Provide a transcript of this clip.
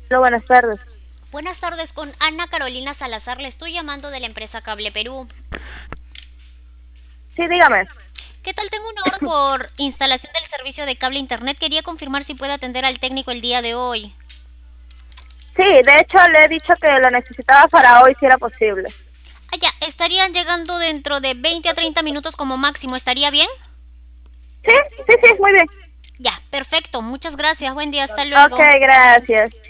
Hola, buenas tardes. Buenas tardes, con Ana Carolina Salazar. Le estoy llamando de la empresa Cable Perú. Sí, dígame. ¿Qué tal? Tengo una orden por instalación del servicio de cable internet. Quería confirmar si puede atender al técnico el día de hoy. Sí, de hecho le he dicho que lo necesitaba para hoy si era posible. Ah, ya, estarían llegando dentro de 20 a 30 minutos como máximo. ¿Estaría bien? Sí, sí, sí, muy bien. Ya, perfecto. Muchas gracias. Buen día. Hasta Ok, luego. gracias.